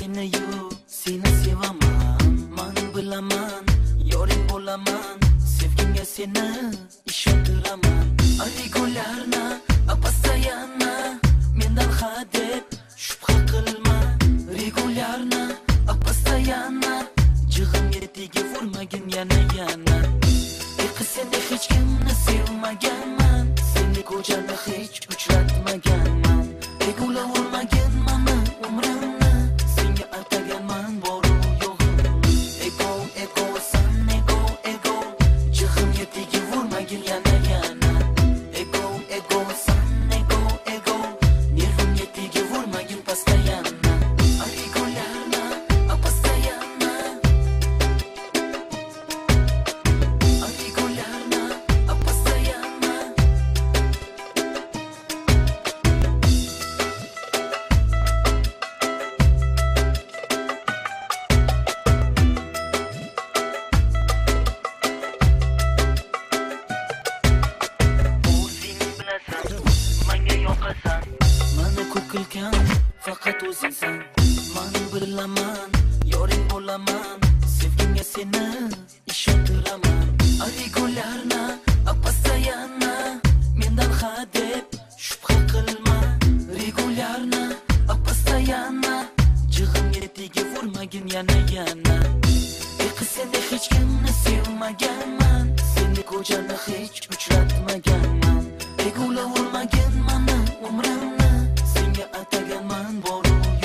seni yo'q, seni sevaman, men bilaman, yoring bo'laman, sevgimga seni ishontiraman. Regularna, постоянно, mendan hadeb shubha qilma. Regularna, постоянно, jig'imga tegavurmagin yana. Qiz seni hech kimni sevmaganman, seni ko'chada hech uchratmaganman. Regularmagin mani umrimni, senga ataganman boru yo'g'imni. Ego, san ego, jig'imga tegavurmagin yana. Ego, san ego, nervimga tegavurmagin постоянно. Regularna, постоянно. Regularna, постоянно. O'zing bilasan, menga yoqasan, meni ko'p qilgan faqat o'zingsan. Men bilaman, yoring bo'laman, sevgimga seni ishontiraman. Regularna, постоянно, mendan hadeb shubha qilma. Regularna, постоянно, jig'imga tegavurmagin yana. Qiz seni hech kimni sevmaganman, seni ko'chada hech uchratmaganman. Regularmagin mani umrimni, senga ataganman boru